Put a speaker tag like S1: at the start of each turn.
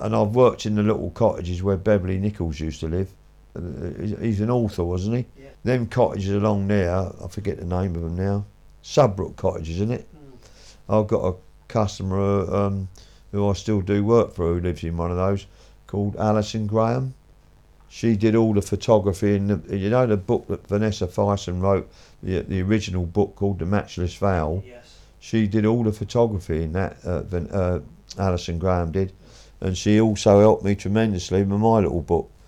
S1: and I've worked in the little cottages where Beverly Nichols used to live. He's an author, wasn't he?
S2: Yeah.
S1: Them cottages along there, I forget the name of them now. Sudbrook Cottages, isn't it? I've got a customer who I still do work for who lives in one of those, called Alison Graham. She did all the photography in the book that Vanessa Fyson wrote, the original book called The Matchless Vow.
S2: Yes.
S1: She did all the photography in that, Alison Graham did, and she also helped me tremendously with my little book.